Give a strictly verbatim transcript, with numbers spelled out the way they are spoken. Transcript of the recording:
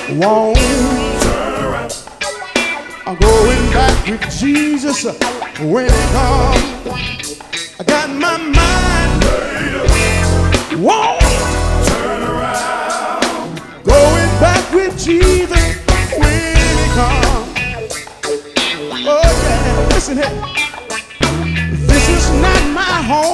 Won't turn around. I'm going back with Jesus when he comes. I got my mind made up. Won't turn around. Going back with Jesus when he comes. Oh yeah, listen here.